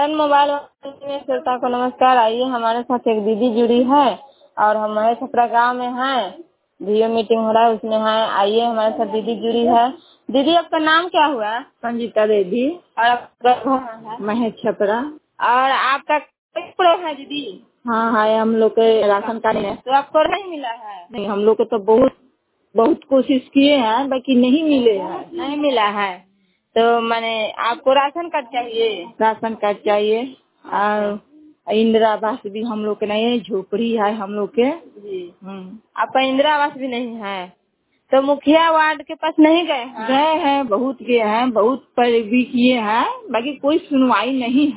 सन mobile में श्रोता को नमस्कार। आइए हमारे साथ एक दीदी जुड़ी है और हमारे छपरा गाँव में है, जियो मीटिंग हो रहा है उसमें है। आइए हमारे साथ दीदी जुड़ी है। दीदी आपका नाम क्या हुआ? संजीता देवी। और आपका घर है? मैं छपरा। और आपका प्रो है दीदी? हाँ, हम लोग के राशन कार्ड है। तो आपको नहीं मिला है? नहीं, हम लोग को तो बहुत कोशिश किए हैं, बाकी नहीं मिले हैं। नहीं मिला है तो मैंने आपको राशन कार्ड चाहिए? राशन कार्ड चाहिए और इंदिरा आवास भी हम लोग के नहीं है, झोपड़ी है हम लोग के जी। आपका इंदिरा आवास भी नहीं है तो मुखिया वार्ड के पास नहीं गए हैं? गए हैं, बहुत गए हैं, बहुत पर भी किए हैं, बाकी कोई सुनवाई नहीं है।